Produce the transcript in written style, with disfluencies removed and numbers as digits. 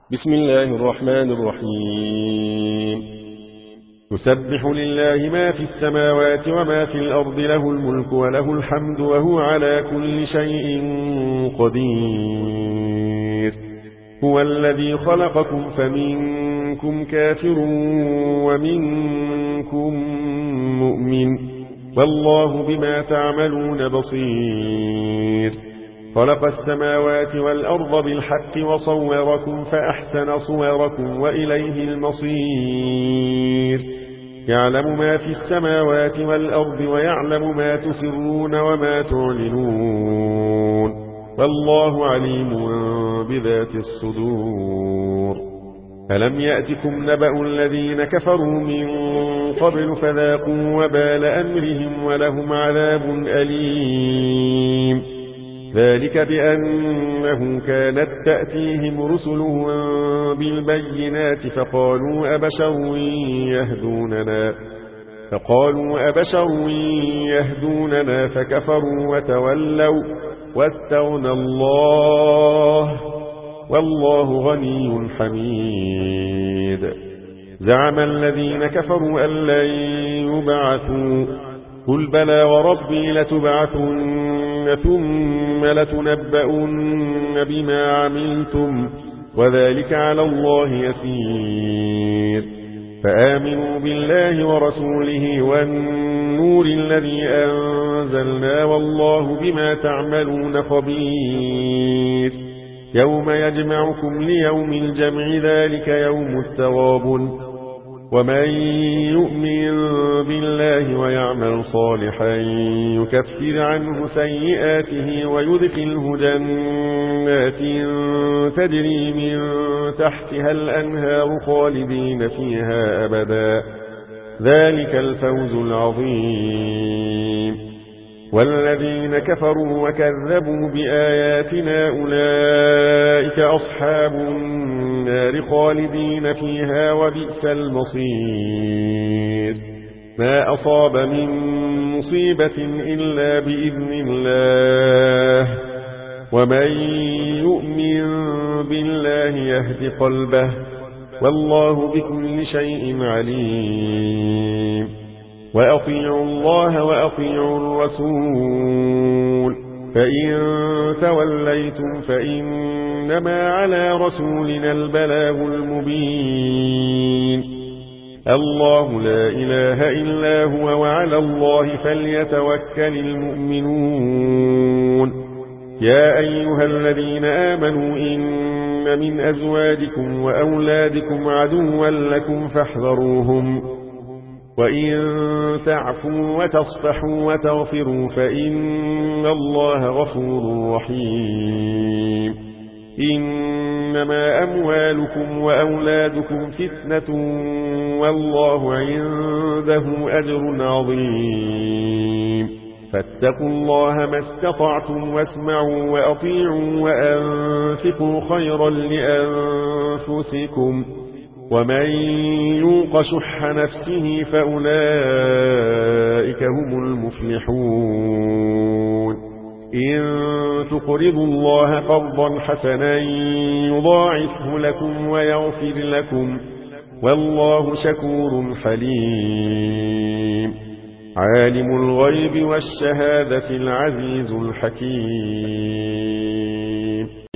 بسم الله الرحمن الرحيم. يسبح لله ما في السماوات وما في الأرض، له الملك وله الحمد وهو على كل شيء قدير. هو الذي خلقكم فمنكم كافر ومنكم مؤمن، والله بما تعملون بصير. خلق السماوات والأرض بالحق وصوركم فأحسن صوركم وإليه المصير. يعلم ما في السماوات والأرض ويعلم ما تسرون وما تعلنون، والله عليم بذات الصدور. ألم يأتكم نبأ الذين كفروا من قبل فذاقوا وبال أمرهم ولهم عذاب أليم. ذلك بأنه كانت تأتيهم رسلهم بالبينات فقالوا أبشر يهدوننا فكفروا وتولوا واستغنى الله، والله غني حميد. زعم الذين كفروا أن لن يبعثوا، قل بلى وربي لتبعثن ثم لتنبؤن بما عملتم وذلك على الله يسير. فآمنوا بالله ورسوله والنور الذي أنزلنا، والله بما تعملون خبير. يوم يجمعكم ليوم الجمع، ذلك يوم التغابن. ومن يؤمن بالله ويعمل صالحا يكفر عنه سيئاته ويدخله جنات تجري من تحتها الأنهار خالدين فيها أبدا، ذلك الفوز العظيم. والذين كفروا وكذبوا بآياتنا أولئك أصحاب النار خالدين فيها وبئس المصير. ما أصاب من مصيبة إلا بإذن الله، ومن يؤمن بالله يهد قلبه، والله بكل شيء عليم. وأطيعوا الله وأطيعوا الرسول، فإن توليتم فإنما على رسولنا البلاغ المبين. الله لا إله إلا هو، وعلى الله فليتوكل المؤمنون. يا أيها الذين آمنوا إن من أزواجكم وأولادكم عدوا لكم فاحذروهم، وإن تعفوا وتصفحوا وتغفروا فإن الله غفور رحيم. إنما أموالكم وأولادكم فتنة، والله عنده أجر عظيم. فاتقوا الله ما استطعتم واسمعوا وأطيعوا وأنفقوا خيرا لأنفسكم، ومن يوق شح نفسه فأولئك هم المفلحون. إن تقرضوا الله قرضا حسنا يضاعفه لكم ويغفر لكم، والله شكور حليم. عالم الغيب والشهادة العزيز الحكيم.